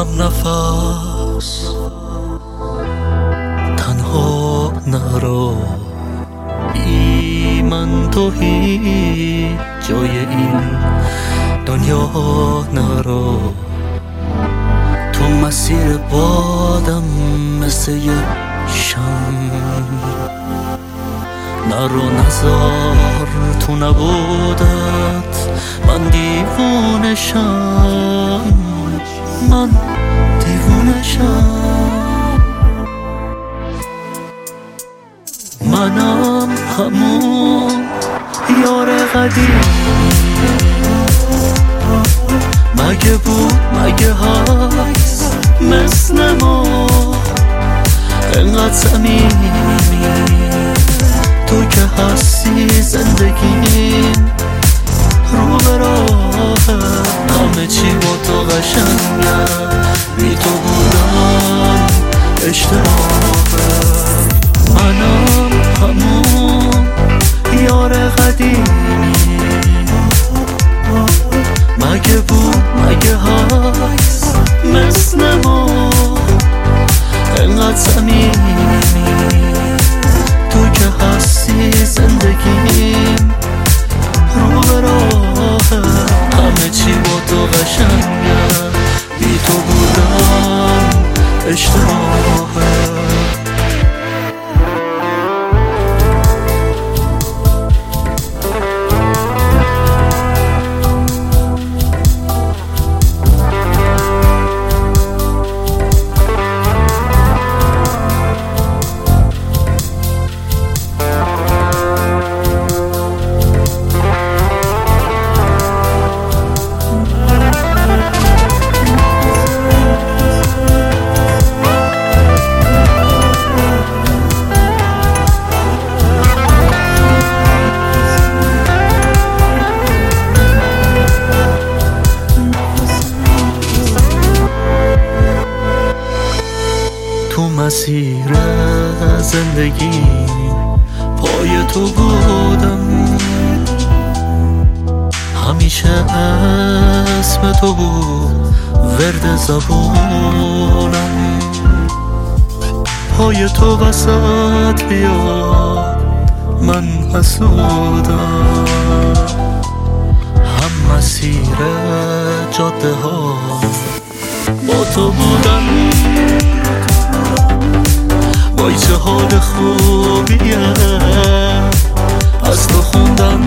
هم نفس تنها نرو، بی من تو هیچ جای این دنیا نرو. تو مسیر بادم مثل یه شم، نرو نزار تو نبودت من دیوونشم، من دیوونشم. منم همون یار قدیم، مگه بود مگه هست مثل ما انقدر صمیمی؟ تو که هستی زندگیم، رو به راه همه چی با تو قشنگه، بی تو بودن اشتباهه. منم همون یار قدیمی، مگه بود مگه هست مثل ما انقدر صمیمی؟ تو که هستی زندگیم، رو به راه همه چی با تو قشنگه، بی تو بودن اشتباهه. تو مسیر زندگی پای تو بودم، همیشه اسم تو بود ورد زبونم. پای تو وسط بیاد من حسودم، هم مسیر جاده ها با تو بودم. وای چه حال خوبیه از تو خوندم،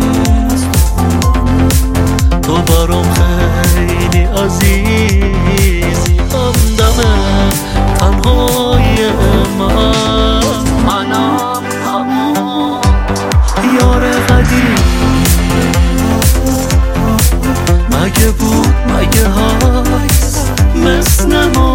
تو برام خیلی عزیزی، همدم تنهای من. منم همون یار قدیم، مگه بود مگه هست مثل ما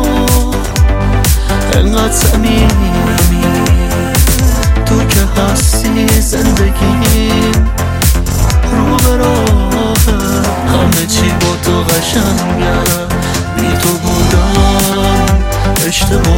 انقدر صمیمی؟ تو که هستی زندگیم، رو به راه همه چی با تو قشنگه، بی تو بودن اشتباه.